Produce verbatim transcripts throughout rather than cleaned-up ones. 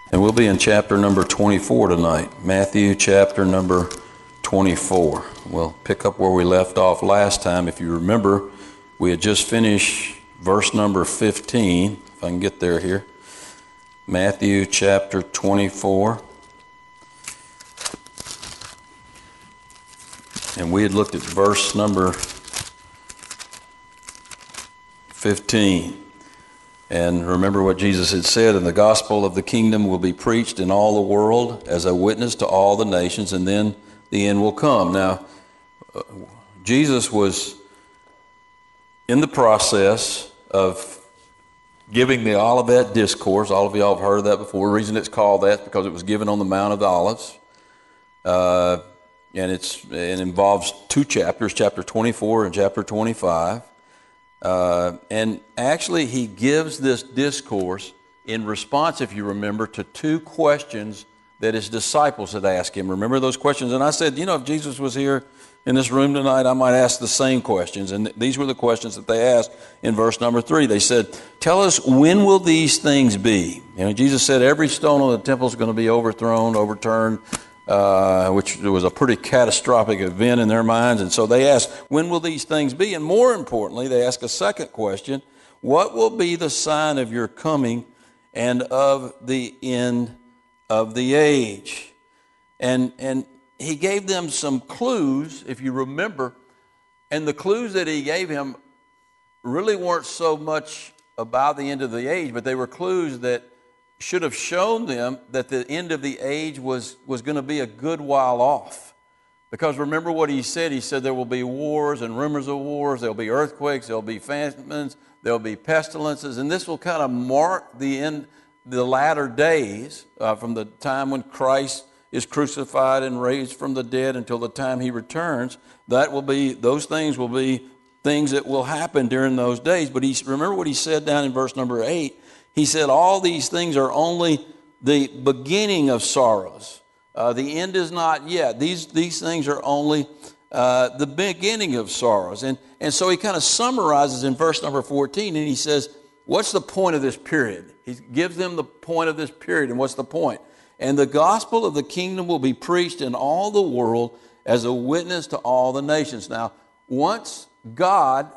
And we'll be in chapter number twenty-four tonight. Matthew chapter number twenty-four. We'll pick up where we left off last time. If you remember, we had just finished verse number fifteen. If I can get there here. Matthew chapter twenty-four. And we had looked at verse number fifteen. And remember what Jesus had said, and the gospel of the kingdom will be preached in all the world as a witness to all the nations, and then the end will come. Now, uh, Jesus was in the process of giving the Olivet Discourse. All of y'all have heard of that before. The reason it's called that is because it was given on the Mount of the Olives. Uh, and it's it involves two chapters, chapter twenty-four and chapter twenty-five. Uh, and actually, he gives this discourse in response, if you remember, to two questions that his disciples had asked him. Remember those questions? And I said, you know, if Jesus was here in this room tonight, I might ask the same questions. And th- these were the questions that they asked in verse number three. They said, tell us, when will these things be? You know, Jesus said every stone on the temple is going to be overthrown, overturned, Uh, which was a pretty catastrophic event in their minds. And so they asked, when will these things be? And more importantly, they ask a second question, what will be the sign of your coming and of the end of the age? And, and he gave them some clues, if you remember, and the clues that he gave him really weren't so much about the end of the age, but they were clues that should have shown them that the end of the age was, was going to be a good while off. Because remember what he said. He said there will be wars and rumors of wars. There will be earthquakes. There will be famines. There will be pestilences. And this will kind of mark the end, the latter days uh, from the time when Christ is crucified and raised from the dead until the time he returns. That will be, those things will be things that will happen during those days. But he, remember what he said down in verse number eight. He said, all these things are only the beginning of sorrows. Uh, the end is not yet. These, these things are only uh, the beginning of sorrows. And, and so he kind of summarizes in verse number fourteen, and he says, what's the point of this period? He gives them the point of this period, and what's the point? And the gospel of the kingdom will be preached in all the world as a witness to all the nations. Now, once God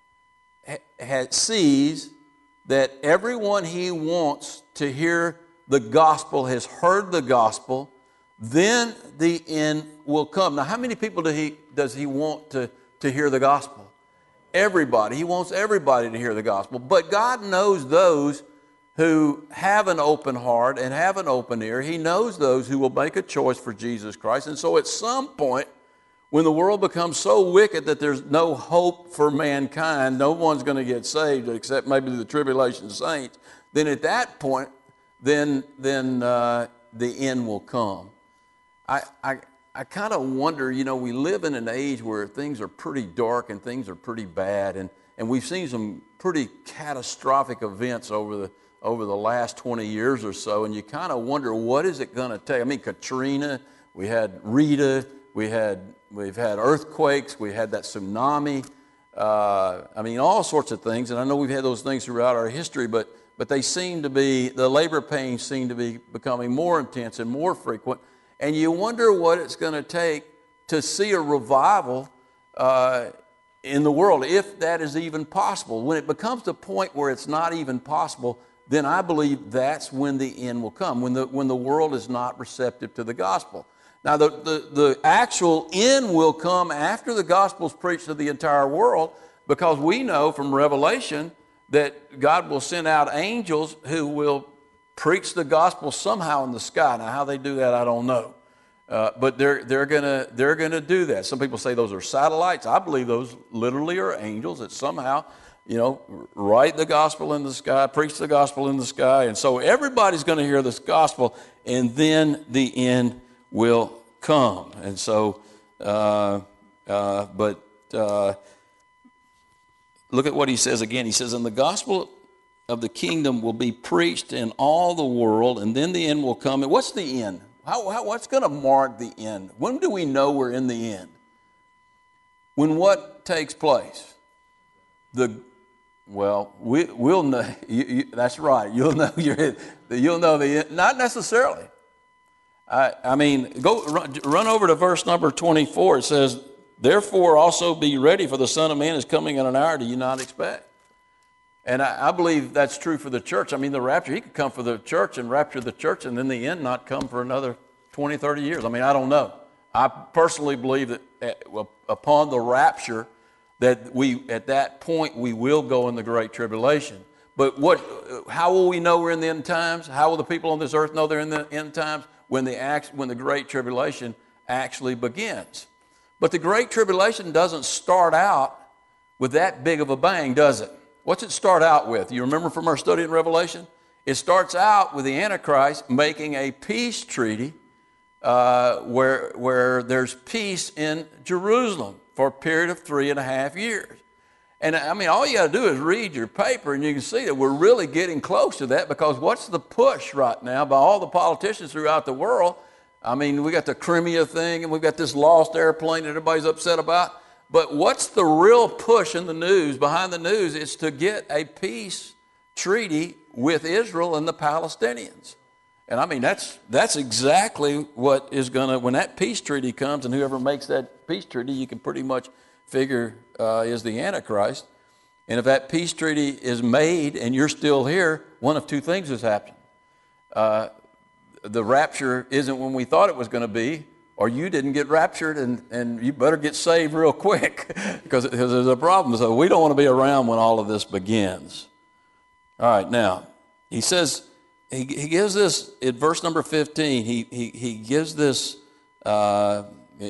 ha- ha- sees that everyone he wants to hear the gospel has heard the gospel, then the end will come. Now, how many people do he, does he want to, to hear the gospel? Everybody. He wants everybody to hear the gospel. But God knows those who have an open heart and have an open ear. He knows those who will make a choice for Jesus Christ. And so at some point, when the world becomes so wicked that there's no hope for mankind, no one's going to get saved except maybe the tribulation saints, then at that point, then then uh, the end will come. I I, I kind of wonder, you know, we live in an age where things are pretty dark and things are pretty bad, and, and we've seen some pretty catastrophic events over the over the last twenty years or so, and you kind of wonder, what is it going to take? I mean, Katrina, we had Rita, we had We've had earthquakes, we had that tsunami, uh, I mean, all sorts of things. And I know we've had those things throughout our history, but but they seem to be, the labor pains seem to be becoming more intense and more frequent. And you wonder what it's going to take to see a revival uh, in the world, if that is even possible. When it becomes to a point where it's not even possible, then I believe that's when the end will come, when the, when the world is not receptive to the gospel. Now, the, the, the actual end will come after the gospel is preached to the entire world, because we know from Revelation that God will send out angels who will preach the gospel somehow in the sky. Now, how they do that, I don't know. Uh, but they're, they're gonna they're gonna do that. Some people say those are satellites. I believe those literally are angels that somehow, you know, write the gospel in the sky, preach the gospel in the sky. And so everybody's going to hear this gospel, and then the end will come. And so, uh, uh, but uh, look at what he says again. He says, and the gospel of the kingdom will be preached in all the world, and then the end will come. And what's the end? How, how, what's going to mark the end? When do we know we're in the end? When what takes place? The Well, we, we'll know. You, you, that's right. You'll know. You're, you'll know the end. Not necessarily. I, I mean, go run, run over to verse number twenty-four. It says, "Therefore also be ready, for the Son of Man is coming in an hour do you not expect." And I, I believe that's true for the church. I mean, the rapture, he could come for the church and rapture the church, and then the end not come for another twenty, thirty years. I mean, I don't know. I personally believe that upon the rapture, that we, at that point, we will go in the Great Tribulation. But what? How will we know we're in the end times? How will the people on this earth know they're in the end times? When the, act, when the Great Tribulation actually begins. But the Great Tribulation doesn't start out with that big of a bang, does it? What's it start out with? You remember from our study in Revelation? It starts out with the Antichrist making a peace treaty uh, where, where there's peace in Jerusalem for a period of three and a half years. And I mean, all you got to do is read your paper and you can see that we're really getting close to that, because what's the push right now by all the politicians throughout the world? I mean, we got the Crimea thing and we've got this lost airplane that everybody's upset about. But what's the real push in the news, behind the news, is to get a peace treaty with Israel and the Palestinians. And I mean, that's that's exactly what is going to, when that peace treaty comes, and whoever makes that peace treaty, you can pretty much figure uh, is the Antichrist. And if that peace treaty is made and you're still here, one of two things has happened. Uh, the rapture isn't when we thought it was going to be, or you didn't get raptured, and, and you better get saved real quick because there's a problem. So we don't want to be around when all of this begins. All right, now, he says, he, he gives this, in verse number fifteen, he, he, he gives this, uh,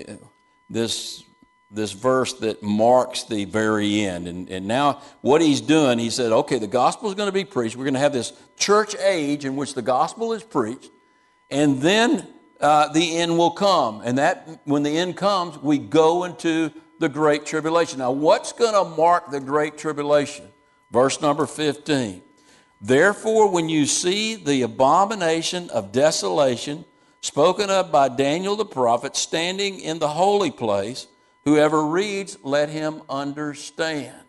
this, this verse that marks the very end. And, and now what he's doing, he said, okay, the gospel is going to be preached. We're going to have this church age in which the gospel is preached, and then Uh, the end will come. And that, when the end comes, we go into the Great Tribulation. Now, what's going to mark the Great Tribulation? Verse number fifteen. "Therefore, when you see the abomination of desolation spoken of by Daniel the prophet standing in the holy place, whoever reads, let him understand."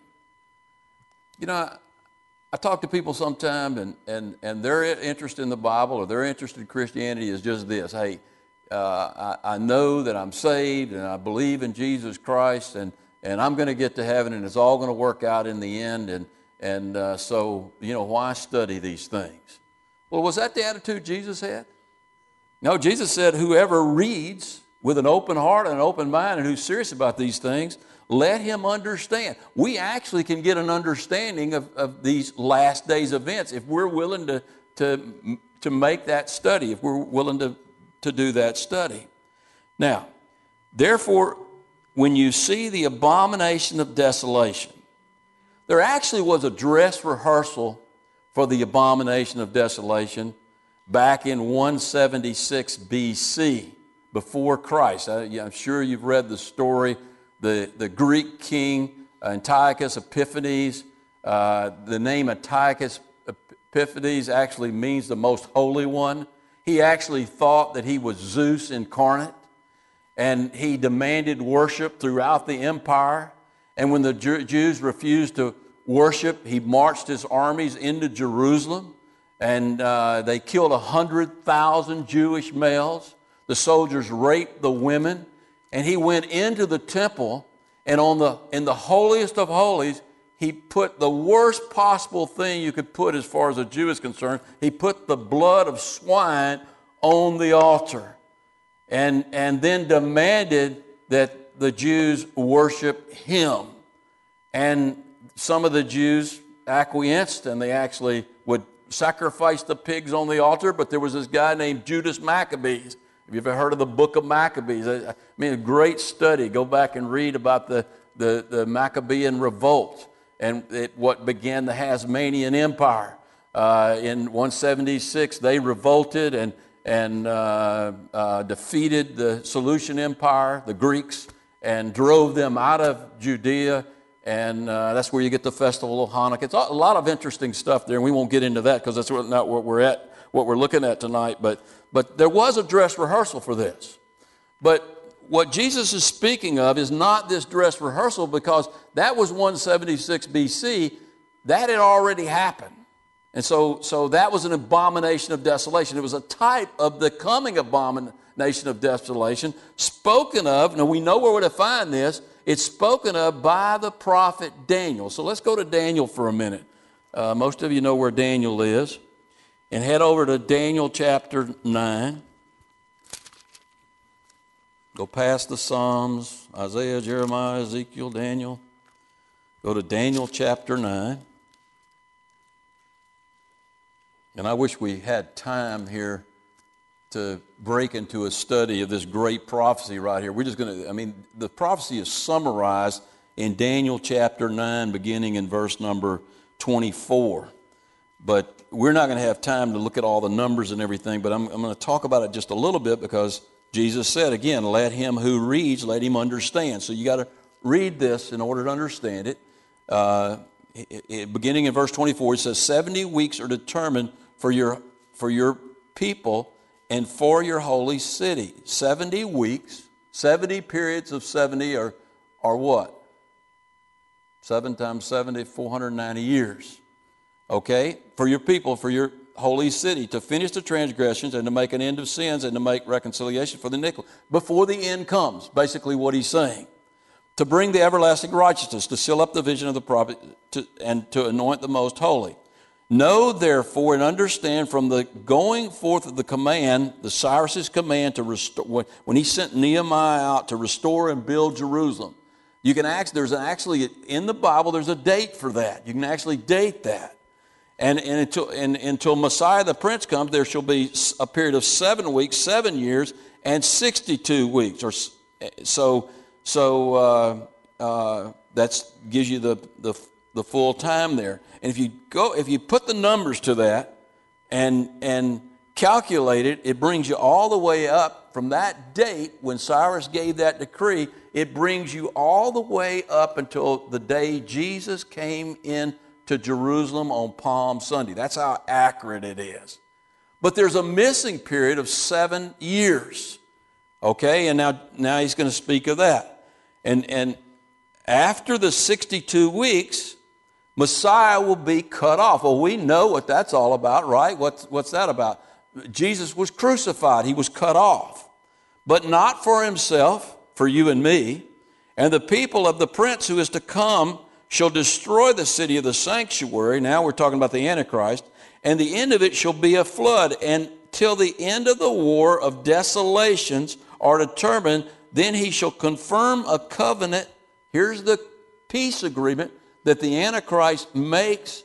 You know, I, I talk to people sometimes, and, and, and their interest in the Bible or their interest in Christianity is just this. Hey, uh, I, I know that I'm saved and I believe in Jesus Christ, and, and I'm going to get to heaven, and it's all going to work out in the end. And, and uh, so, you know, why study these things? Well, was that the attitude Jesus had? No, Jesus said, whoever reads with an open heart and an open mind and who's serious about these things, let him understand. We actually can get an understanding of, of these last days events if we're willing to, to, to make that study, if we're willing to, to do that study. Now, therefore, when you see the abomination of desolation, there actually was a dress rehearsal for the abomination of desolation back in one seventy-six B C, before Christ. I, yeah, I'm sure you've read the story. The, the Greek king Antiochus Epiphanes, uh, the name Antiochus Epiphanes actually means the most holy one. He actually thought that he was Zeus incarnate, and he demanded worship throughout the empire. And when the Jew- Jews refused to worship, he marched his armies into Jerusalem, and uh, they killed one hundred thousand Jewish males. The soldiers raped the women. And he went into the temple, and on the in the holiest of holies, he put the worst possible thing you could put as far as a Jew is concerned. He put the blood of swine on the altar, and, and then demanded that the Jews worship him. And some of the Jews acquiesced, and they actually would sacrifice the pigs on the altar, but there was this guy named Judas Maccabees. Have you ever heard of the book of Maccabees? I mean, a great study. Go back and read about the, the, the Maccabean revolt and it, what began the Hasmonean Empire. Uh, in one seventy-six, they revolted and, and uh, uh, defeated the Seleucid Empire, the Greeks, and drove them out of Judea. And uh, that's where you get the festival of Hanukkah. It's a lot of interesting stuff there, and we won't get into that because that's not what we're at, what we're looking at tonight. But But there was a dress rehearsal for this. But what Jesus is speaking of is not this dress rehearsal, because that was one seventy-six B C. that had already happened. And so, so that was an abomination of desolation. It was a type of the coming abomination of desolation spoken of. Now we know where we're to find this. It's spoken of by the prophet Daniel. So let's go to Daniel for a minute. Uh, most of you know where Daniel is. And head over to Daniel chapter nine. Go past the Psalms, Isaiah, Jeremiah, Ezekiel, Daniel. Go to Daniel chapter nine. And I wish we had time here to break into a study of this great prophecy right here. We're just going to, I mean, the prophecy is summarized in Daniel chapter nine, beginning in verse number twenty-four. But we're not going to have time to look at all the numbers and everything, but I'm, I'm going to talk about it just a little bit because Jesus said, again, let him who reads, let him understand. So you got to read this in order to understand it. Uh, it, it beginning in verse twenty-four, it says, seventy weeks are determined for your for your people and for your holy city. seventy weeks, seventy periods of seventy are, are what? seven times seventy, four hundred ninety years. Okay? For your people, for your holy city, to finish the transgressions and to make an end of sins and to make reconciliation for the iniquity. Before the end comes, basically what he's saying. To bring the everlasting righteousness, to seal up the vision of the prophet, to, and to anoint the most holy. Know therefore and understand from the going forth of the command, the Cyrus's command to restore, when he sent Nehemiah out to restore and build Jerusalem. You can ask, there's an actually, in the Bible, there's a date for that. You can actually date that. And, and, until, and until Messiah the Prince comes, there shall be a period of seven weeks, seven years, and sixty-two weeks. Or so, so uh, uh, that gives you the, the the full time there. And if you go, if you put the numbers to that and and calculate it, it brings you all the way up from that date when Cyrus gave that decree. It brings you all the way up until the day Jesus came in to Jerusalem on Palm Sunday. That's how accurate it is. But there's a missing period of seven years. Okay, and now, now he's going to speak of that. And, and after the sixty-two weeks, Messiah will be cut off. Well, we know what that's all about, right? What's, what's that about? Jesus was crucified. He was cut off. But not for himself, for you and me. And the people of the prince who is to come shall destroy the city of the sanctuary. Now we're talking about the Antichrist. And the end of it shall be a flood. And till the end of the war of desolations are determined, then he shall confirm a covenant. Here's the peace agreement that the Antichrist makes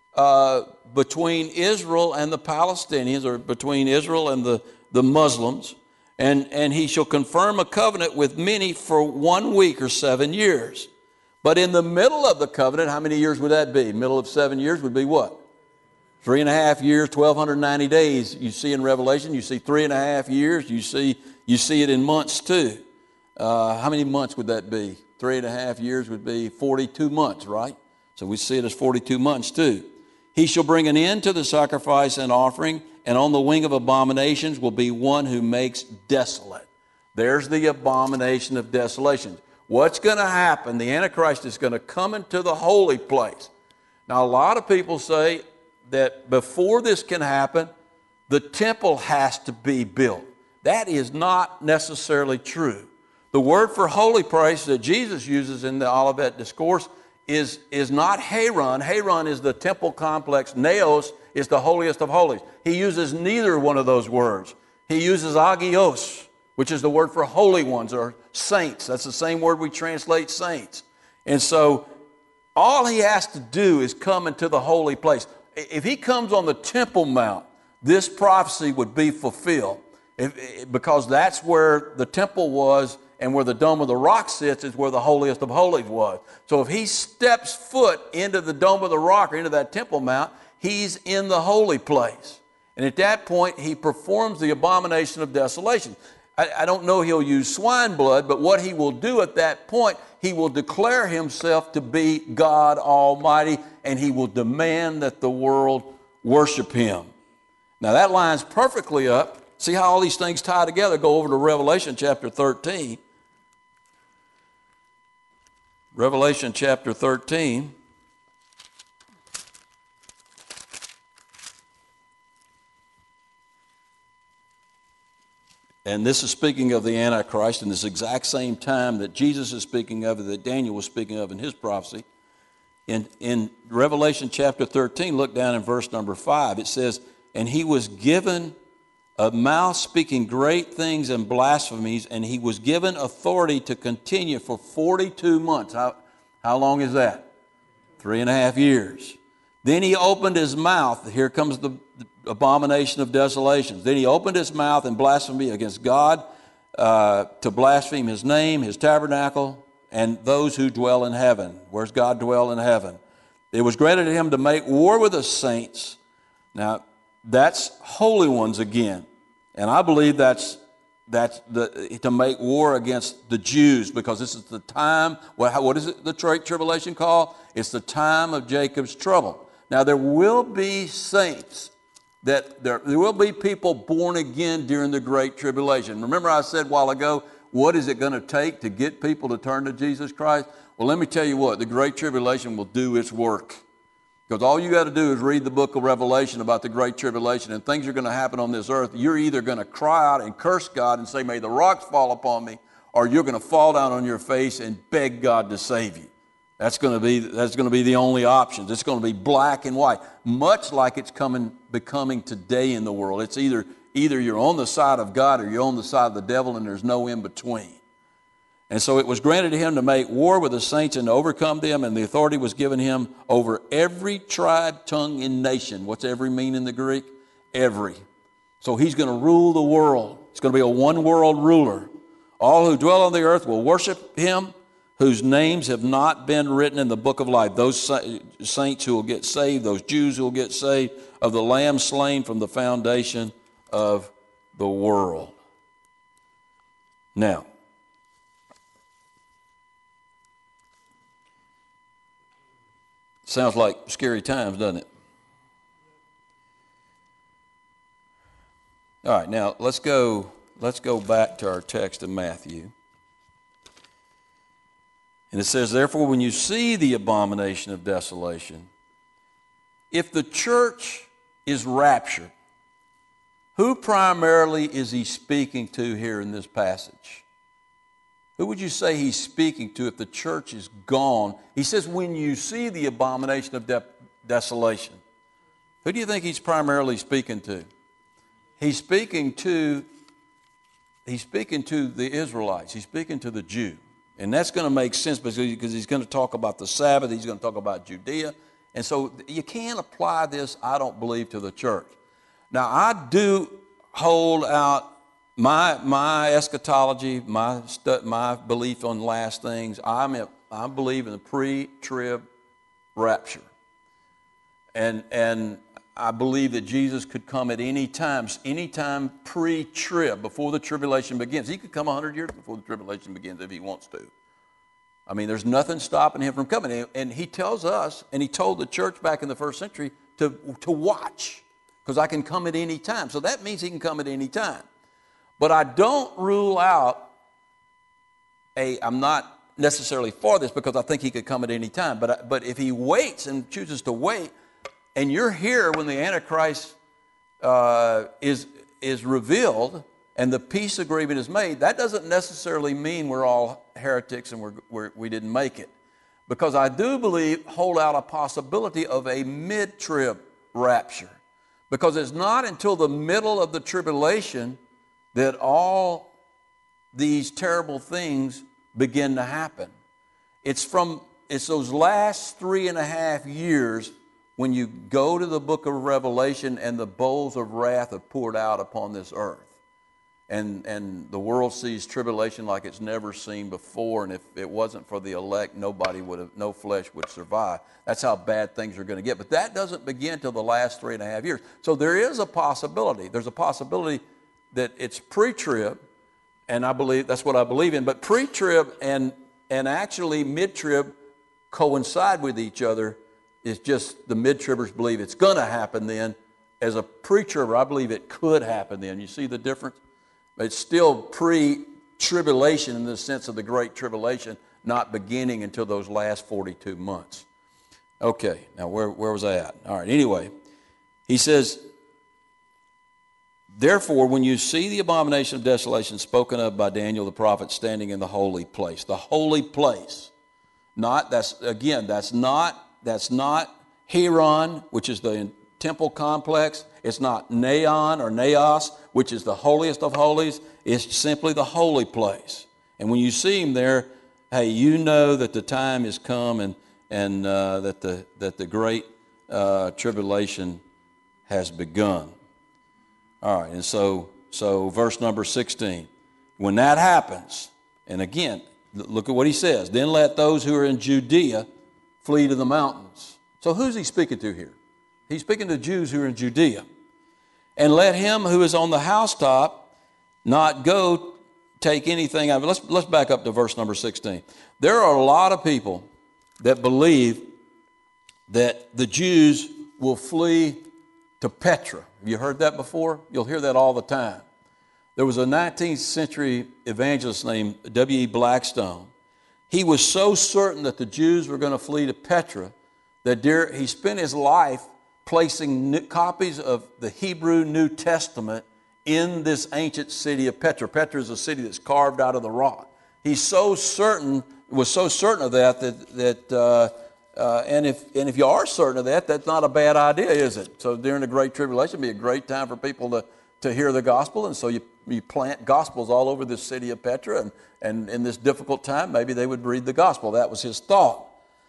uh, between Israel and the Palestinians, or between Israel and the, the Muslims. And, and he shall confirm a covenant with many for one week or seven years. But in the middle of the covenant, how many years would that be? Middle of seven years would be what? Three and a half years, twelve ninety days. You see in Revelation, you see three and a half years. You see, you see it in months too. Uh, how many months would that be? Three and a half years would be forty-two months, right? So we see it as forty-two months too. He shall bring an end to the sacrifice and offering, and on the wing of abominations will be one who makes desolate. There's the abomination of desolation. What's going to happen? The Antichrist is going to come into the holy place. Now, a lot of people say that before this can happen, the temple has to be built. That is not necessarily true. The word for holy place that Jesus uses in the Olivet Discourse is, is not Haron. Haron is the temple complex. Naos is the holiest of holies. He uses neither one of those words. He uses agios, which is the word for holy ones or saints. That's the same word we translate saints. And so all he has to do is come into the holy place. If he comes on the Temple Mount, this prophecy would be fulfilled, if, because that's where the temple was, and where the Dome of the Rock sits is where the holiest of holies was. So if he steps foot into the Dome of the Rock or into that Temple Mount, he's in the holy place. And at that point, he performs the abomination of desolation. I, I don't know he'll use swine blood, but what he will do at that point, he will declare himself to be God Almighty, and he will demand that the world worship him. Now that lines perfectly up. See how all these things tie together? Go over to Revelation chapter thirteen. Revelation chapter thirteen. And this is speaking of the Antichrist in this exact same time that Jesus is speaking of, that Daniel was speaking of in his prophecy. In, in Revelation chapter thirteen, look down in verse number five. It says, and he was given a mouth speaking great things and blasphemies, and he was given authority to continue for forty-two months. How, how long is that? Three and a half years. Then he opened his mouth. Here comes the abomination of desolations. Then he opened his mouth in blasphemy against God, uh, to blaspheme his name, his tabernacle, and those who dwell in heaven. Where's God dwell in heaven? It was granted to him to make war with the saints. Now, that's holy ones again. And I believe that's that's the to make war against the Jews, because this is the time, what, what is it the Great Tribulation called? It's the time of Jacob's trouble. Now, there will be saints, that there, there will be people born again during the Great Tribulation. Remember I said a while ago, what is it going to take to get people to turn to Jesus Christ? Well, let me tell you what, the Great Tribulation will do its work. Because all you got to do is read the book of Revelation about the Great Tribulation, and things are going to happen on this earth. You're either going to cry out and curse God and say, may the rocks fall upon me, or you're going to fall down on your face and beg God to save you. That's going to be, that's going to be the only options. It's going to be black and white, much like it's coming, becoming today in the world. It's either, either you're on the side of God or you're on the side of the devil, and there's no in between. And so it was granted to him to make war with the saints and to overcome them, and the authority was given him over every tribe, tongue, and nation. What's every mean in the Greek? Every. So he's going to rule the world. It's going to be a one-world ruler. All who dwell on the earth will worship him, whose names have not been written in the book of life. Those saints who will get saved, those Jews who will get saved, of the Lamb slain from the foundation of the world. Now, sounds like scary times, doesn't it? All right, now let's go, let's go back to our text in Matthew. And it says, therefore, when you see the abomination of desolation, if the church is raptured, who primarily is he speaking to here in this passage? Who would you say he's speaking to if the church is gone? He says, when you see the abomination of de- desolation. Who do you think he's primarily speaking to? He's speaking to, he's speaking to the Israelites. He's speaking to the Jew. And that's going to make sense because he's going to talk about the Sabbath. He's going to talk about Judea. And so you can't apply this, I don't believe, to the church. Now, I do hold out My my eschatology, my stu- my belief on last things. I'm a, I believe in the pre-trib rapture, and and I believe that Jesus could come at any time, any time pre-trib, before the tribulation begins. He could come a hundred years before the tribulation begins if he wants to. I mean, there's nothing stopping him from coming. And he tells us, and he told the church back in the first century to to watch, because I can come at any time. So that means he can come at any time. But I don't rule out a, I'm not necessarily for this because I think he could come at any time. But, but if he waits and chooses to wait, and you're here when the Antichrist uh, is, is revealed and the peace agreement is made, that doesn't necessarily mean we're all heretics and we're, we're, we didn't make it. Because I do believe, hold out a possibility of a mid-trib rapture. Because it's not until the middle of the tribulation that all these terrible things begin to happen. It's from, it's those last three and a half years when you go to the book of Revelation and the bowls of wrath are poured out upon this earth. And, and the world sees tribulation like it's never seen before, and if it wasn't for the elect, nobody would have, no flesh would survive. That's how bad things are going to get. But that doesn't begin till the last three and a half years. So there is a possibility. There's a possibility that it's pre-trib, and I believe that's what I believe in. But pre-trib and and actually mid-trib coincide with each other. It's just the mid-tribbers believe it's going to happen then. As a pre-tribber, I believe it could happen then. You see the difference? But it's still pre-tribulation in the sense of the Great Tribulation, not beginning until those last forty-two months. Okay, now where, where was I at? All right, anyway, he says, Therefore, when you see the abomination of desolation spoken of by Daniel the prophet standing in the holy place, the holy place, not, that's, again, that's not, that's not Heron, which is the temple complex. It's not Neon or Naos, which is the holiest of holies. It's simply the holy place. And when you see him there, hey, you know that the time has come and, and uh, that, the, that the great uh, tribulation has begun. All right, and so, so verse number sixteen. When that happens, and again, look at what he says. Then let those who are in Judea flee to the mountains. So who's he speaking to here? He's speaking to Jews who are in Judea. And let him who is on the housetop not go take anything out of it. Let's, let's back up to verse number sixteen. There are a lot of people that believe that the Jews will flee to Petra. Have you heard that before? You'll hear that all the time. There was a nineteenth century evangelist named W E Blackstone. He was so certain that the Jews were going to flee to Petra that dear, he spent his life placing new copies of the Hebrew New Testament in this ancient city of Petra. Petra is a city that's carved out of the rock. He's so certain, was so certain of that, that, that uh, uh, and, if, and if you are certain of that, that's not a bad idea, is it? So during the Great Tribulation, it'd be a great time for people to, to hear the gospel, and so you, you plant gospels all over this city of Petra, and, and in this difficult time, maybe they would read the gospel. That was his thought.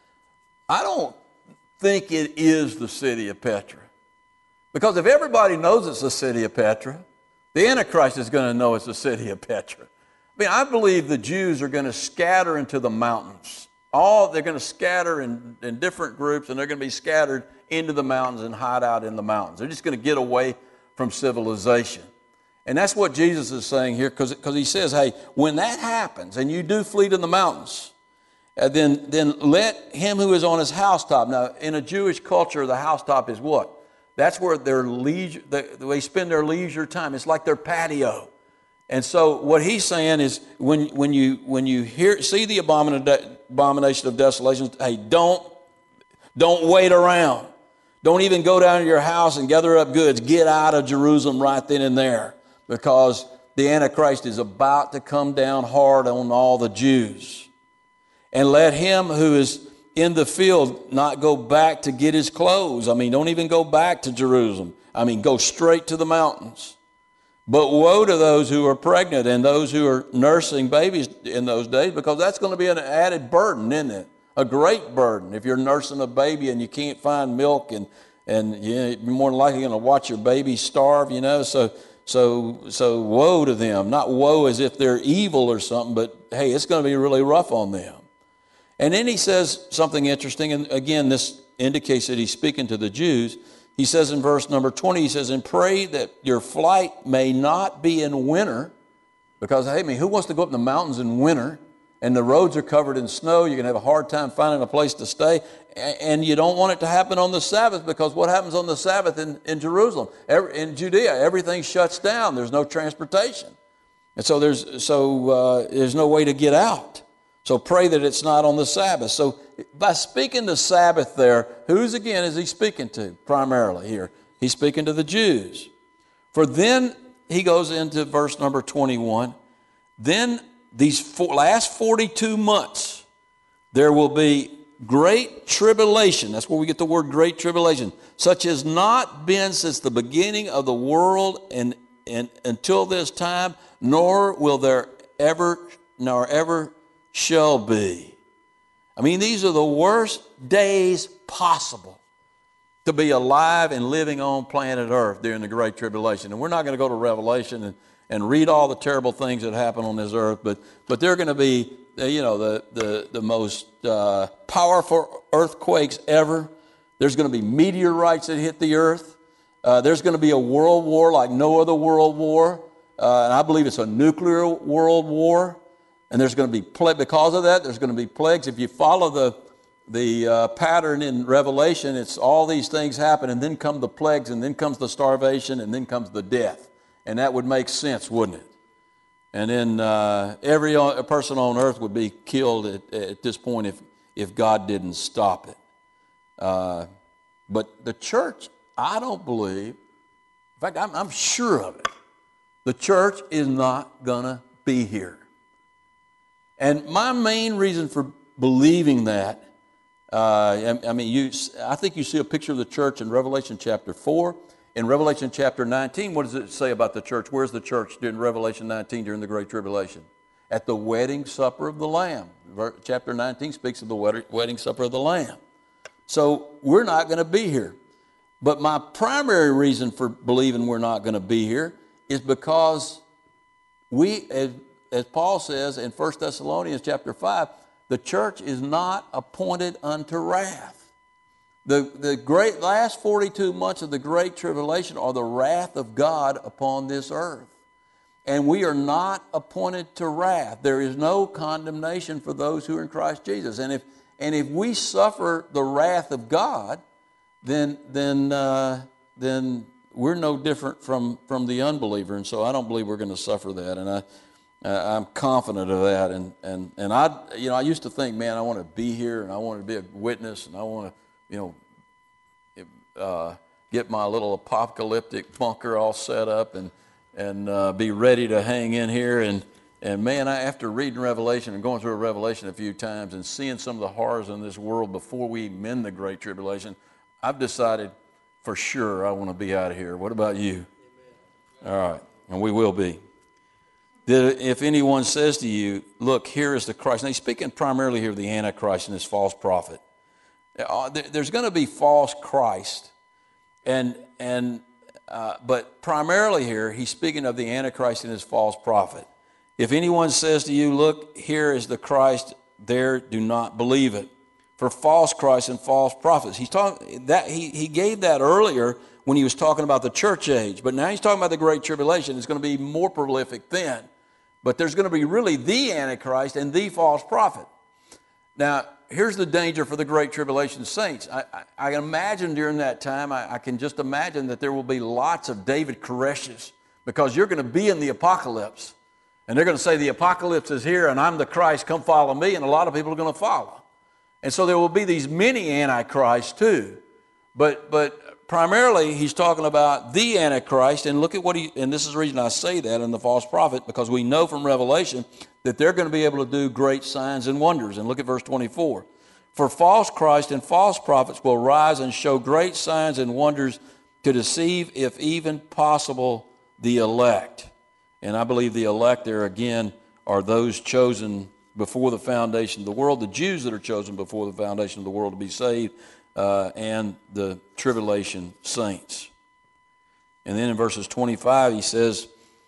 I don't think it is the city of Petra. Because if everybody knows it's the city of Petra, the Antichrist is going to know it's the city of Petra. I mean, I believe the Jews are going to scatter into the mountains. All they're going to scatter in, in different groups, and they're going to be scattered into the mountains and hide out in the mountains. They're just going to get away from civilization. And that's what Jesus is saying here, because he says, hey, when that happens, and you do flee to the mountains, Uh, then, then let him who is on his housetop. Now, in a Jewish culture, the housetop is what? That's where their leisure, they, they spend their leisure time. It's like their patio. And so what he's saying is when, when you, when you hear, see the abomin- abomination of desolation, hey, don't, don't wait around. Don't even go down to your house and gather up goods. Get out of Jerusalem right then and there, because the Antichrist is about to come down hard on all the Jews. And let him who is in the field not go back to get his clothes. I mean, don't even go back to Jerusalem. I mean, go straight to the mountains. But woe to those who are pregnant and those who are nursing babies in those days, because that's going to be an added burden, isn't it? A great burden. If you're nursing a baby and you can't find milk, and, and you're more than likely going to watch your baby starve, you know. So, so, so woe to them. Not woe as if they're evil or something, but hey, it's going to be really rough on them. And then he says something interesting, and again, this indicates that he's speaking to the Jews. He says in verse number twenty, he says, and pray that your flight may not be in winter, because, hey, I mean, who wants to go up in the mountains in winter, and the roads are covered in snow, you're going to have a hard time finding a place to stay, and you don't want it to happen on the Sabbath, because what happens on the Sabbath in, in Jerusalem? Every, in Judea, everything shuts down. There's no transportation. And so there's, so, uh, there's no way to get out. So pray that it's not on the Sabbath. So by speaking the Sabbath there, who's again is he speaking to primarily here? He's speaking to the Jews. For then he goes into verse number twenty-one. Then these four, last forty-two months, there will be great tribulation. That's where we get the word great tribulation. Such has not been since the beginning of the world and, and until this time, nor will there ever, nor ever shall be. I mean, these are the worst days possible to be alive and living on planet Earth during the Great Tribulation. And we're not going to go to Revelation and, and read all the terrible things that happen on this earth, but but they're going to be, you know, the, the, the most uh, powerful earthquakes ever. There's going to be meteorites that hit the earth. Uh, there's going to be a world war like no other world war. Uh, and I believe it's a nuclear world war. And there's going to be, pla- because of that, there's going to be plagues. If you follow the, the uh, pattern in Revelation, it's all these things happen, and then come the plagues, and then comes the starvation, and then comes the death. And that would make sense, wouldn't it? And then uh, every person on earth would be killed at, at this point if, if God didn't stop it. Uh, but the church, I don't believe, In fact, I'm, I'm sure of it. The church is not going to be here. And my main reason for believing that, uh, I, I mean, you, I think you see a picture of the church in Revelation chapter four. In Revelation chapter nineteen, what does it say about the church? Where's the church in Revelation nineteen during the Great Tribulation? At the wedding supper of the Lamb. Chapter nineteen speaks of the wedding supper of the Lamb. So we're not going to be here. But my primary reason for believing we're not going to be here is because we, as, as Paul says in First Thessalonians chapter five, the church is not appointed unto wrath. The, the great last forty-two months of the Great Tribulation are the wrath of God upon this earth. And we are not appointed to wrath. There is no condemnation for those who are in Christ Jesus. And if and if we suffer the wrath of God, then then uh, then we're no different from, from the unbeliever. And so I don't believe we're going to suffer that. And I uh, I'm confident of that. And and and I you know I used to think, man, I want to be here and I want to be a witness and I want to you know uh, get my little apocalyptic bunker all set up and. and uh, be ready to hang in here. And, and man, I, after reading Revelation and going through a Revelation a few times and seeing some of the horrors in this world before we even the Great Tribulation, I've decided for sure I want to be out of here. What about you? Amen. All right, and we will be. That if anyone says to you, look, here is the Christ. Now he's speaking primarily here of the Antichrist and his false prophet. There's going to be false Christ. And, and Uh, but primarily here, he's speaking of the Antichrist and his false prophet. If anyone says to you, look, here is the Christ, there do not believe it. For false Christ and false prophets. He's talking that he, he gave that earlier when he was talking about the church age. But now he's talking about the Great Tribulation. It's going to be more prolific then. But there's going to be really the Antichrist and the false prophet. Now, here's the danger for the Great Tribulation saints. I, I, I imagine during that time, I, I can just imagine that there will be lots of David Koreshes because you're going to be in the apocalypse. And they're going to say, the apocalypse is here and I'm the Christ, come follow me. And a lot of people are going to follow. And so there will be these many antichrists too. But, but primarily, he's talking about the Antichrist. And look at what he, and this is the reason I say that, and the false prophet, because we know from Revelation that they're going to be able to do great signs and wonders. And look at verse twenty-four. For false Christ and false prophets will rise and show great signs and wonders to deceive, if even possible, the elect. And I believe the elect there again are those chosen before the foundation of the world, the Jews that are chosen before the foundation of the world to be saved, uh, and the tribulation saints. And then in verses twenty-five he says,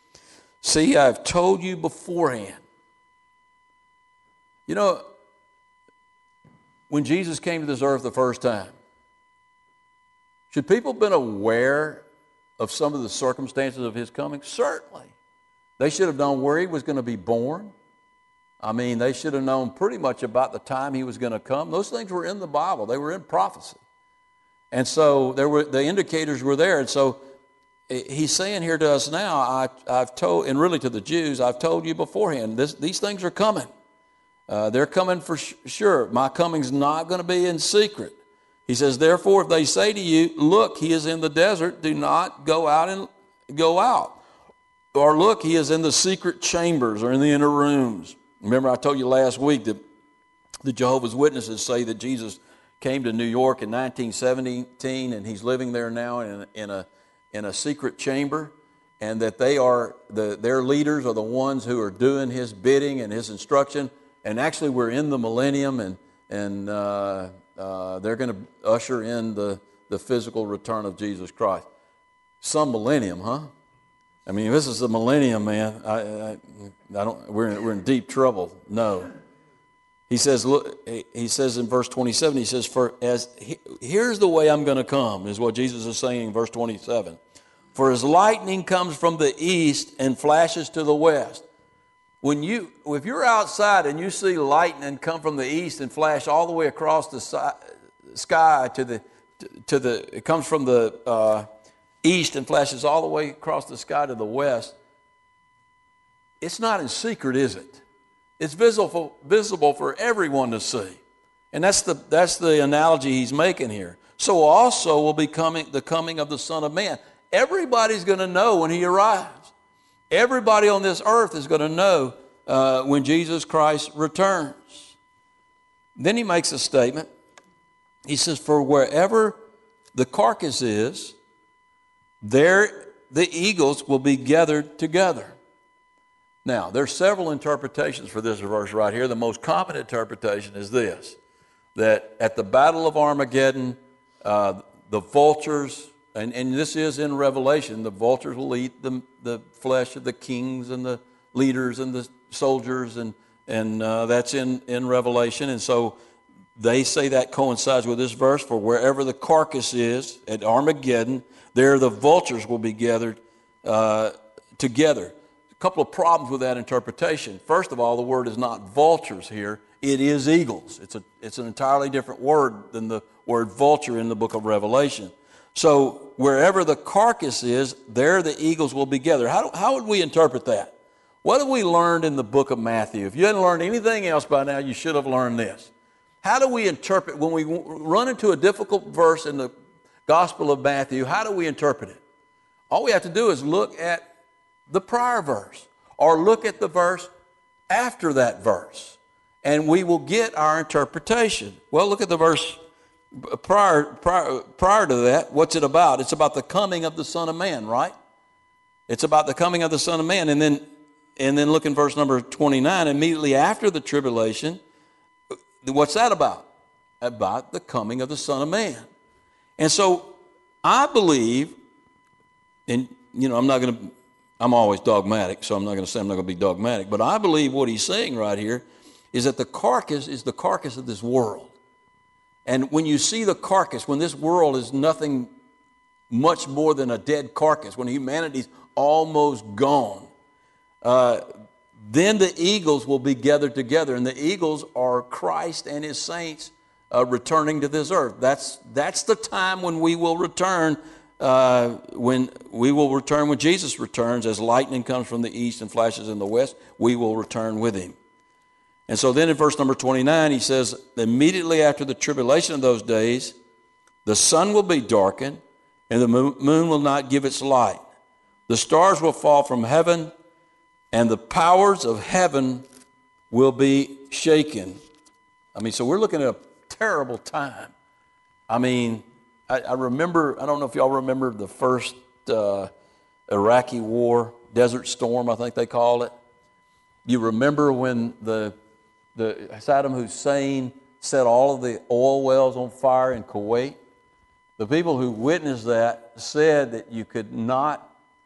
see, I've told you beforehand. You know, when Jesus came to this earth the first time, should people have been aware of some of the circumstances of his coming? Certainly. They should have known where he was going to be born. I mean, they should have known pretty much about the time he was going to come. Those things were in the Bible. They were in prophecy. And so there were the indicators were there. And so he's saying here to us now, I, I've told, and really to the Jews, I've told you beforehand, this, these things are coming. Uh, they're coming for sh- sure. My coming's not going to be in secret. He says, therefore, if they say to you, look, he is in the desert, do not go out and go out. Or look, he is in the secret chambers or in the inner rooms. Remember, I told you last week that the Jehovah's Witnesses say that Jesus came to New York in nineteen seventeen, and he's living there now in, in a in a secret chamber, and that they are the their leaders are the ones who are doing his bidding and his instruction. And actually, we're in the millennium, and and uh, uh, they're going to usher in the the physical return of Jesus Christ. Some millennium, huh? I mean, this is the millennium, man. I, I, I don't. We're in, we're in deep trouble. No, he says. Look, he says in verse twenty-seven. He says, "For as he, here's the way I'm going to come," is what Jesus is saying in verse twenty-seven. For as lightning comes from the east and flashes to the west. When you, if you're outside and you see lightning come from the east and flash all the way across the si- sky to the to the, it comes from the uh, east and flashes all the way across the sky to the west. It's not in secret, is it? It's visible visible for everyone to see, and that's the that's the analogy he's making here. So also will be coming the coming of the Son of Man. everybody's going to know when he arrives. Everybody on this earth is going to know uh, when Jesus Christ returns. Then he makes a statement. He says, for wherever the carcass is, there the eagles will be gathered together. Now, there's several interpretations for this verse right here. The most common interpretation is this, that at the Battle of Armageddon, uh, the vultures, and, and this is in Revelation, the vultures will eat the, the flesh of the kings and the leaders and the soldiers, and, and uh, that's in, in Revelation. And so they say that coincides with this verse, for wherever the carcass is at Armageddon, there the vultures will be gathered uh, together. A couple of problems with that interpretation. First of all, the word is not vultures here. It is eagles. It's a it's an entirely different word than the word vulture in the book of Revelation. So wherever the carcass is, there the eagles will be gathered. How, how would we interpret that? What have we learned in the book of Matthew? If you hadn't learned anything else by now, you should have learned this. How do we interpret, when we run into a difficult verse in the Gospel of Matthew, how do we interpret it? All we have to do is look at the prior verse, or look at the verse after that verse, and we will get our interpretation. Well, look at the verse prior, prior, prior to that. What's it about? It's about the coming of the Son of Man, right? It's about the coming of the Son of Man. And then, and then look in verse number twenty-nine, immediately after the tribulation, what's that about? About the coming of the Son of Man. And so I believe, and you know, I'm not going to, I'm always dogmatic, so I'm not going to say I'm not going to be dogmatic, but I believe what he's saying right here is that the carcass is the carcass of this world. And when you see the carcass, when this world is nothing much more than a dead carcass, when humanity's almost gone, uh, then the eagles will be gathered together, and the eagles are Christ and his saints uh, returning to this earth. That's, that's the time when we will return Uh, when we will return when Jesus returns, as lightning comes from the east and flashes in the west, we will return with him. And so then in verse number twenty-nine, he says, immediately after the tribulation of those days, the sun will be darkened, and the moon will not give its light. The stars will fall from heaven, and the powers of heaven will be shaken. I mean, so we're looking at a terrible time. I mean, I, I remember, I don't know if y'all remember the first uh, Iraqi war, Desert Storm, I think they called it. You remember when the, the Saddam Hussein set all of the oil wells on fire in Kuwait? The people who witnessed that said that you could not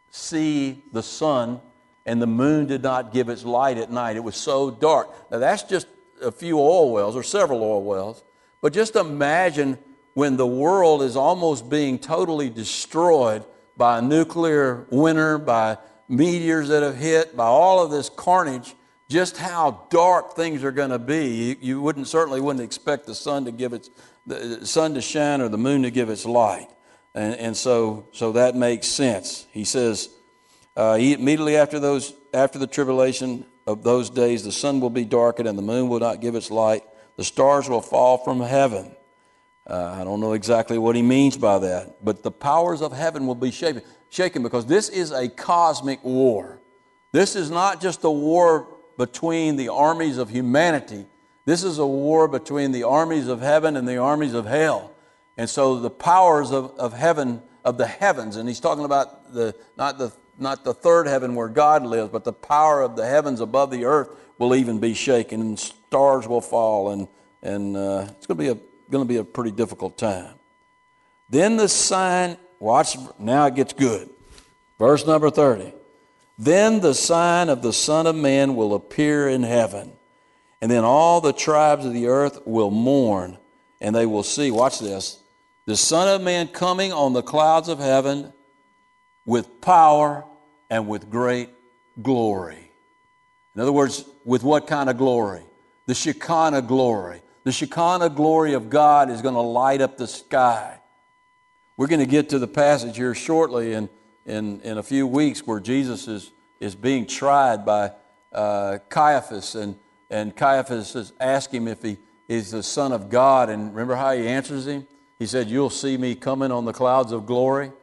see the sun and the moon did not give its light at night. It was so dark. Now that's just a few oil wells or several oil wells, but just imagine when the world is almost being totally destroyed by a nuclear winter, by meteors that have hit, by all of this carnage, just how dark things are going to be. You, you wouldn't certainly wouldn't expect the sun to give its the sun to shine or the moon to give its light, and and so so that makes sense. He says, uh, he, immediately after those after the tribulation of those days, the sun will be darkened and the moon will not give its light. The stars will fall from heaven. Uh, I don't know exactly what he means by that, but the powers of heaven will be shaken, shaken because this is a cosmic war. This is not just a war between the armies of humanity. This is a war between the armies of heaven and the armies of hell. And so the powers of, of heaven, of the heavens, and he's talking about the not the not the third heaven where God lives, but the power of the heavens above the earth will even be shaken, and stars will fall, and and uh, it's going to be a going to be a pretty difficult time. Then the sign, watch, now it gets good. Verse number thirty. Then the sign of the Son of Man will appear in heaven, and then all the tribes of the earth will mourn, and they will see, watch this, the Son of Man coming on the clouds of heaven with power and with great glory. In other words, with what kind of glory? The Shekinah glory. The Shekinah glory of God is going to light up the sky. We're going to get to the passage here shortly in, in, in a few weeks where Jesus is, is being tried by uh, Caiaphas, and, and Caiaphas is asking him if he is the Son of God, and remember how he answers him? He said, "You'll see me coming on the clouds of glory."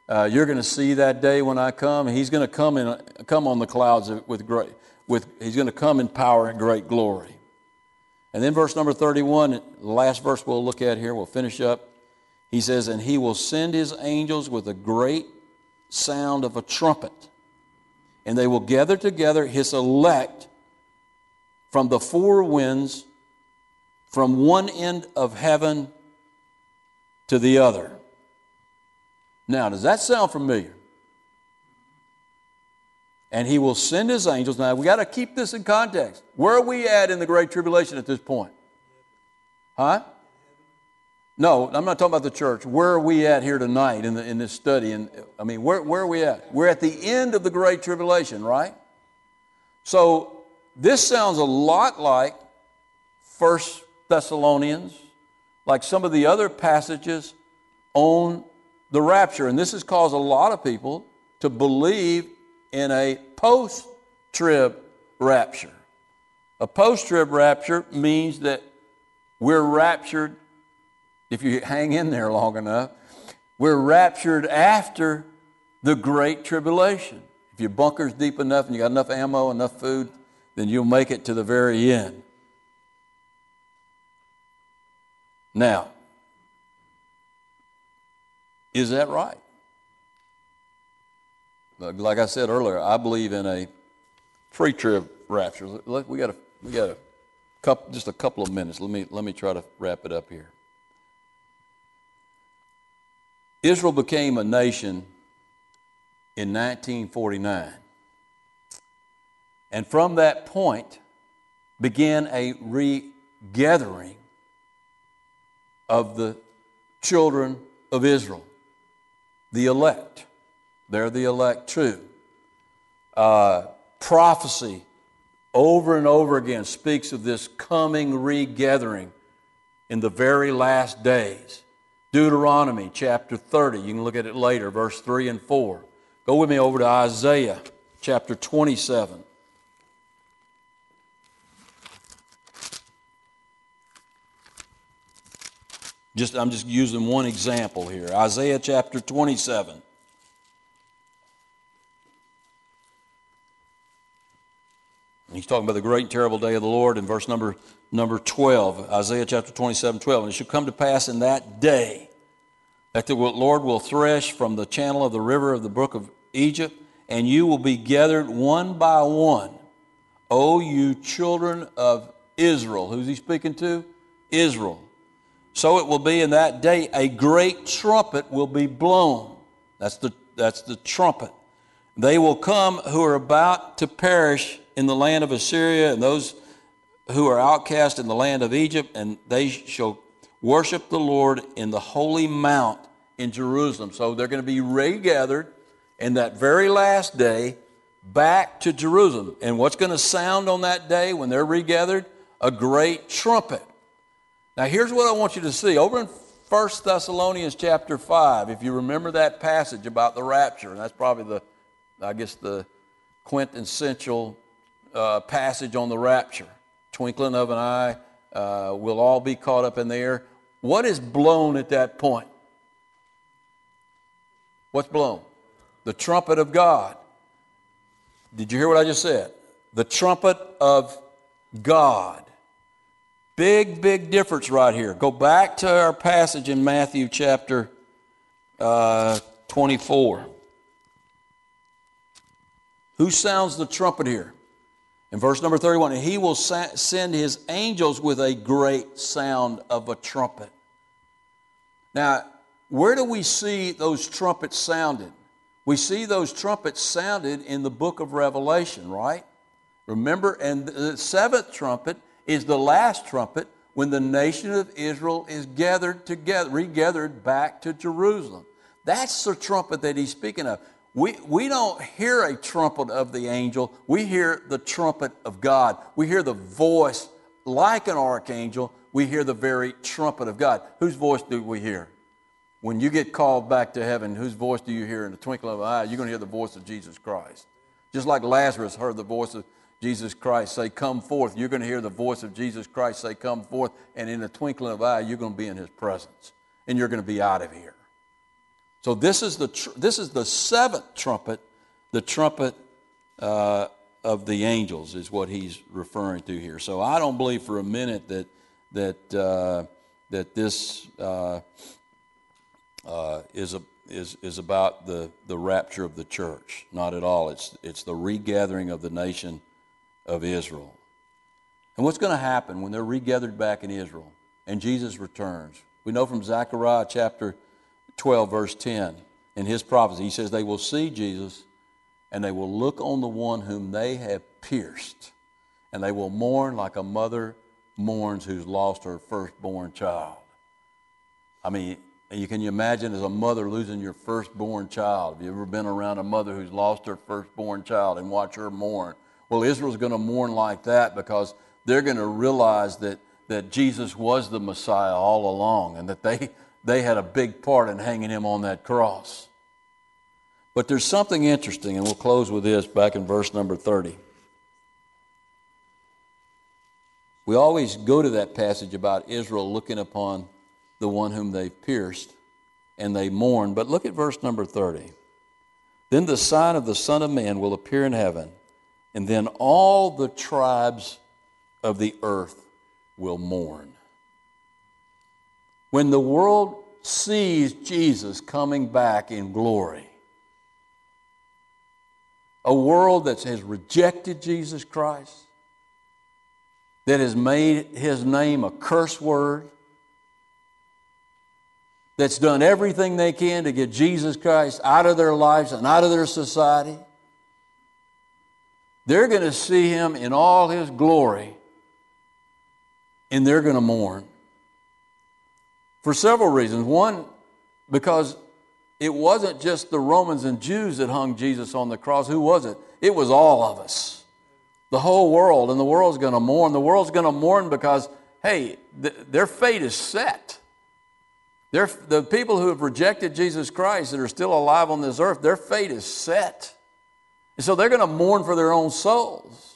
Uh, you're going to see that day when I come. He's going to come in, come on the clouds with great, with. He's going to come in power and great glory. And then verse number thirty-one, the last verse we'll look at here. We'll finish up. He says, "And he will send his angels with a great sound of a trumpet, and they will gather together his elect from the four winds, from one end of heaven to the other." Now, does that sound familiar? And he will send his angels. Now, we got to keep this in context. Where are we at in the Great Tribulation at this point? Huh? No, I'm not talking about the church. Where are we at here tonight in, the, in this study? And I mean, where, where are we at? We're at the end of the Great Tribulation, right? So, this sounds a lot like First Thessalonians, like some of the other passages on the rapture. And this has caused a lot of people to believe in a post-trib rapture. A post-trib rapture means that we're raptured, if you hang in there long enough, we're raptured after the Great Tribulation. If your bunker's deep enough and you got enough ammo, enough food, then you'll make it to the very end. Now, is that right? Like I said earlier, I believe in a pre-trib rapture. Look, we got a we got a couple, just a couple of minutes. Let me let me try to wrap it up here. Israel became a nation in nineteen forty-nine, and from that point began a regathering of the children of Israel. The elect. They're the elect too. Uh, prophecy over and over again speaks of this coming regathering in the very last days. Deuteronomy chapter thirty, you can look at it later, verse three and four. Go with me over to Isaiah chapter twenty-seven. Just, I'm just using one example here. Isaiah chapter twenty-seven. He's talking about the great and terrible day of the Lord in verse number, number twelve. Isaiah chapter twenty-seven, twelve. "And it shall come to pass in that day that the Lord will thresh from the channel of the river of the brook of Egypt, and you will be gathered one by one, O you children of Israel." Who's he speaking to? Israel. "So it will be in that day, a great trumpet will be blown." That's the, that's the trumpet. "They will come who are about to perish in the land of Assyria, and those who are outcast in the land of Egypt, and they shall worship the Lord in the holy mount in Jerusalem." So they're going to be regathered in that very last day back to Jerusalem. And what's going to sound on that day when they're regathered? A great trumpet. Now here's what I want you to see. Over in First Thessalonians chapter five, if you remember that passage about the rapture, and that's probably the, I guess, the quintessential uh, passage on the rapture. Twinkling of an eye, uh, we'll all be caught up in the air. What is blown at that point? What's blown? The trumpet of God. Did you hear what I just said? The trumpet of God. Big, big difference right here. Go back to our passage in Matthew chapter uh, twenty-four. Who sounds the trumpet here? In verse number thirty-one, "And he will sa- send his angels with a great sound of a trumpet." Now, where do we see those trumpets sounded? We see those trumpets sounded in the book of Revelation, right? Remember, and the seventh trumpet is the last trumpet when the nation of Israel is gathered together, regathered back to Jerusalem. That's the trumpet that he's speaking of. We, we don't hear a trumpet of the angel. We hear the trumpet of God. We hear the voice like an archangel. We hear the very trumpet of God. Whose voice do we hear? When you get called back to heaven, whose voice do you hear in the twinkling of an eye? You're going to hear the voice of Jesus Christ. Just like Lazarus heard the voice of Jesus Christ say, "Come forth." You're going to hear the voice of Jesus Christ say, "Come forth." And in the twinkling of an eye, you're going to be in his presence. And you're going to be out of here. So this is the tr- this is the seventh trumpet, the trumpet uh, of the angels is what he's referring to here. So I don't believe for a minute that that uh, that this uh, uh, is a is is about the the rapture of the church. Not at all. It's it's the regathering of the nation of Israel. And what's going to happen when they're regathered back in Israel and Jesus returns? We know from Zechariah chapter twelve, verse ten, in his prophecy, he says, they will see Jesus and they will look on the one whom they have pierced, and they will mourn like a mother mourns who's lost her firstborn child. I mean, you can you imagine as a mother losing your firstborn child? Have you ever been around a mother who's lost her firstborn child and watch her mourn? Well, Israel's going to mourn like that because they're going to realize that, that Jesus was the Messiah all along and that they, they had a big part in hanging him on that cross. But there's something interesting, and we'll close with this back in verse number thirty. We always go to that passage about Israel looking upon the one whom they've pierced, and they mourn. But look at verse number thirty. Then the sign of the Son of Man will appear in heaven, and then all the tribes of the earth will mourn. When the world sees Jesus coming back in glory, a world that has rejected Jesus Christ, that has made his name a curse word, that's done everything they can to get Jesus Christ out of their lives and out of their society, they're going to see him in all his glory, and they're going to mourn. For several reasons. One, because it wasn't just the Romans and Jews that hung Jesus on the cross. Who was it? It was all of us. The whole world, and the world's going to mourn. The world's going to mourn because, hey, th- their fate is set. They're, the people who have rejected Jesus Christ that are still alive on this earth, their fate is set. And so they're going to mourn for their own souls.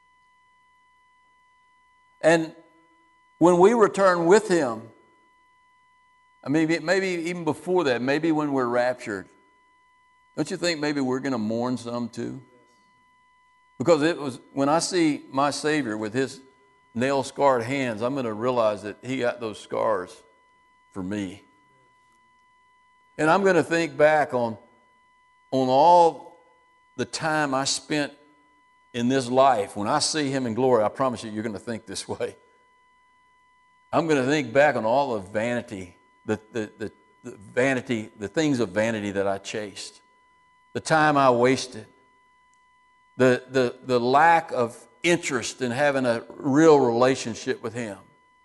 And when we return with him, I mean, maybe even before that, maybe when we're raptured, don't you think maybe we're going to mourn some too? Because it was when I see my Savior with his nail-scarred hands, I'm going to realize that he got those scars for me. And I'm going to think back on, on all the time I spent in this life. When I see him in glory, I promise you, you're going to think this way. I'm going to think back on all the vanity, the, the, the, the vanity, the things of vanity that I chased, the time I wasted, the, the, the lack of interest in having a real relationship with him,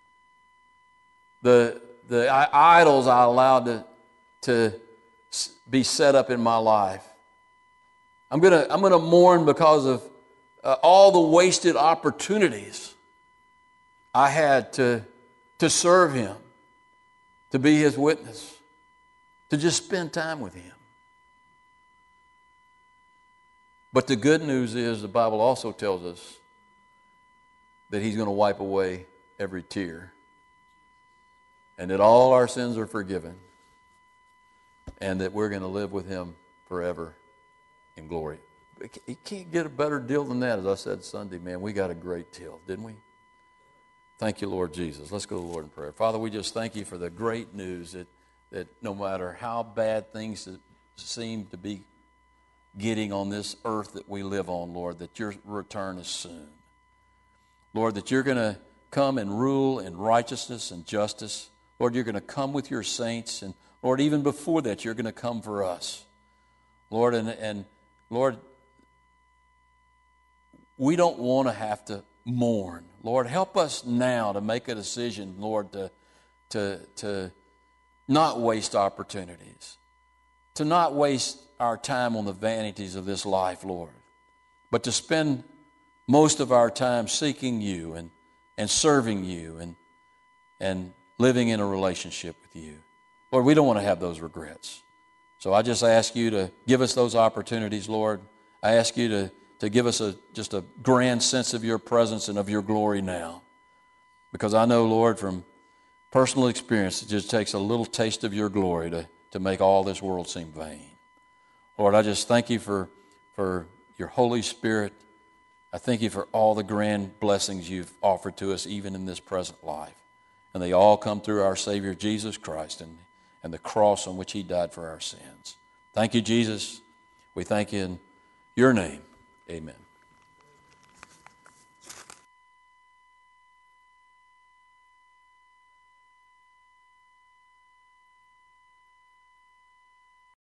the, the idols I allowed to, to be set up in my life. I'm going to I'm going to mourn because of uh, all the wasted opportunities I had to, to serve him, to be his witness, to just spend time with him. But the good news is the Bible also tells us that he's going to wipe away every tear, and that all our sins are forgiven, and that we're going to live with him forever in glory. You can't get a better deal than that. As I said Sunday, man, we got a great deal, didn't we? Thank you, Lord Jesus. Let's go to the Lord in prayer. Father, we just thank you for the great news that, that no matter how bad things seem to be getting on this earth that we live on, Lord, that your return is soon. Lord, that you're going to come and rule in righteousness and justice. Lord, you're going to come with your saints. And Lord, even before that, you're going to come for us. Lord, and, and Lord, we don't want to have to mourn. Lord, help us now to make a decision, Lord, to, to, to not waste opportunities, to not waste our time on the vanities of this life, Lord, but to spend most of our time seeking you and, and serving you and, and living in a relationship with you. Lord, we don't want to have those regrets. So I just ask you to give us those opportunities, Lord. I ask you to, to give us a just a grand sense of your presence and of your glory now. Because I know, Lord, from personal experience, it just takes a little taste of your glory to, to make all this world seem vain. Lord, I just thank you for, for your Holy Spirit. I thank you for all the grand blessings you've offered to us even in this present life. And they all come through our Savior Jesus Christ and, and the cross on which he died for our sins. Thank you, Jesus. We thank you in your name. Amen.